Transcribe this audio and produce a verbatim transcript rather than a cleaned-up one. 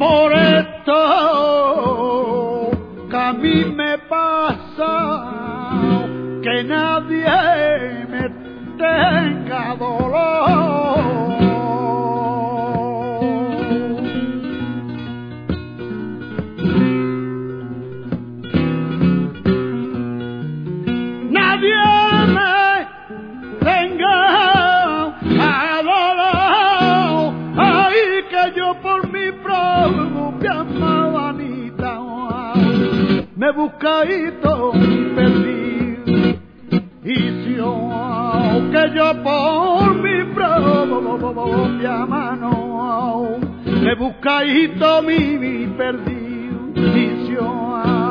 por esto que a mí me pasa, que nadie me tenga dolor. Nadie me tenga dolor, ay, que yo por mi propia manita me he buscadito perdido, y si yo, que yo por mi propia mano me he buscadito mi, mi perdido, y si yo